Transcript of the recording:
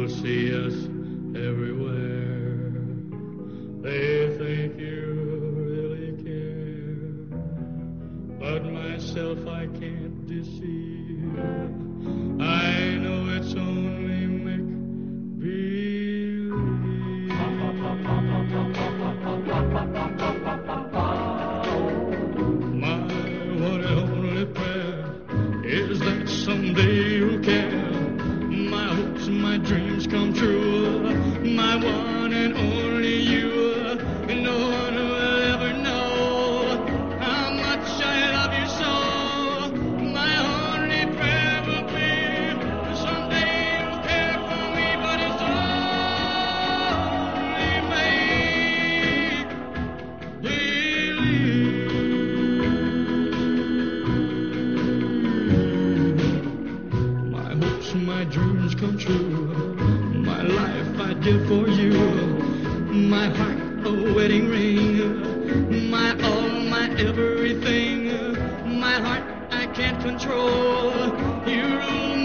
People see us everywhere. They think you really care. But myself I can't deceive. I know it's only make-believe. My one and only prayer is that someday you'll care. My hopes and my dreams come true. My one and only you. No one will ever know how much I love you so. My only prayer will be someday you'll care for me, but it's only make-believe. My hopes and my dreams come true. My life I give for you. My heart a wedding ring. My all, my everything. My heart I can't control. You rule